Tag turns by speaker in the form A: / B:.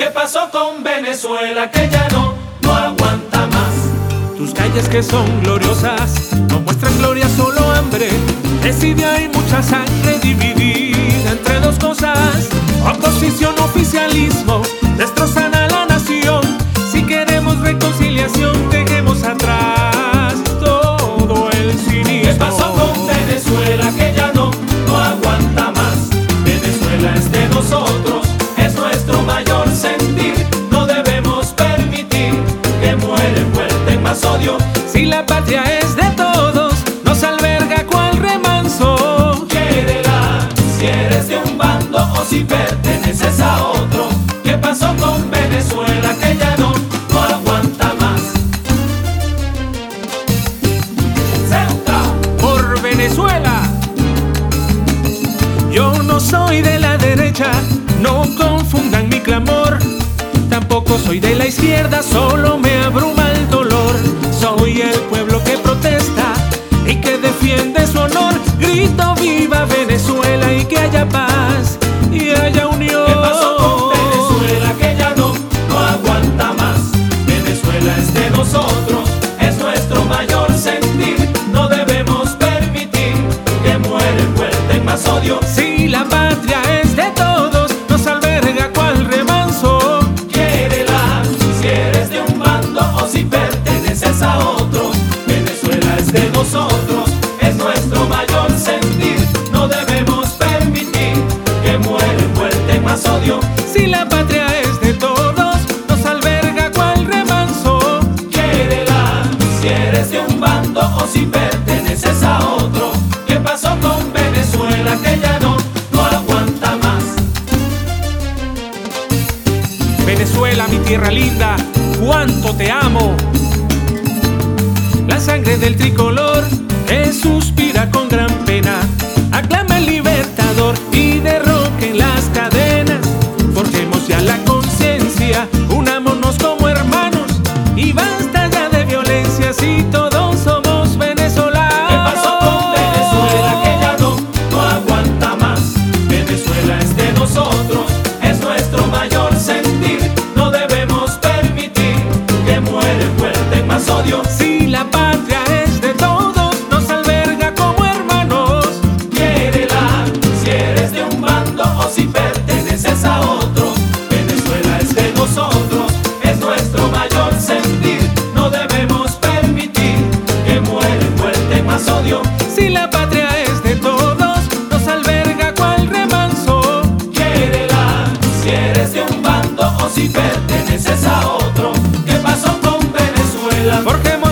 A: pasó con Venezuela? Que ya no aguanta más.
B: Tus calles que son gloriosas no muestran gloria, solo hambre, desidia y mucha sangre dividida entre dos cosas. Oposición, oficialismo, destrozan a la nación. Si queremos reconciliación, dejemos atrás todo el cinismo.
A: ¿Qué pasó con Venezuela? Que ya no aguanta más. Venezuela es de nosotros, es nuestro mayor sentir. No debemos permitir que muera envuelta en más odio.
B: Si la patria es de todos, nos alberga cual remanso.
A: Quiérela, si eres de un bando o si perteneces a otro. ¿Qué pasó con Venezuela? Que ya no aguanta más. Ceuta.
B: Por Venezuela. Yo no soy de la derecha, no confundan mi clamor. Tampoco soy de la izquierda, solo me abruma el dolor. Soy el pueblo que protesta y que defiende su honor. Grito viva Venezuela y que haya paz y haya unión.
A: ¿Qué pasó con Venezuela? Que ya no aguanta más. Venezuela es de nosotros, es nuestro mayor sentir. No debemos permitir que muera envuelta en más odio.
B: Si la patria es de todos, nos alberga cual remanso.
A: Quiérela, si eres de un bando o si perteneces a otro. Venezuela es de nosotros, es nuestro mayor sentir. No debemos permitir que muera envuelta en más odio.
B: Si la patria es de todos, nos alberga cual remanso.
A: Quiérela, si eres de un bando o si perteneces a otro. ¿Qué pasó con Venezuela? Que ya no aguanta más.
B: Venezuela, mi tierra linda, cuánto te amo. La sangre del tricolor que suspira con gran pena aclama el libertador y derroquen las cadenas. Forjemos ya la conciencia, unámonos como hermanos y basta ya de violencia si todos somos venezolanos.
A: ¿Qué pasó con Venezuela? Que ya no aguanta más. Venezuela es de nosotros, es nuestro mayor sentir. No debemos permitir que muera envuelta en más odio.
B: Si la patria es de todos, nos alberga como hermanos.
A: Quiérela, si eres de un bando o si perteneces a otro. Venezuela es de nosotros, es nuestro mayor sentir. No debemos permitir que muera envuelta en más odio.
B: Si la patria es de todos, nos alberga cual remanso.
A: Quiérela, si eres de un bando o si perteneces a otro. ¿Qué pasó con Venezuela?
B: Forjemos